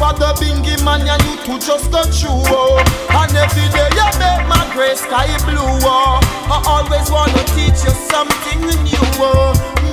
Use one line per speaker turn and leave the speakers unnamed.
are the bingy man, you need to just go through. And every day you make my gray sky blue. I always wanna teach you something new.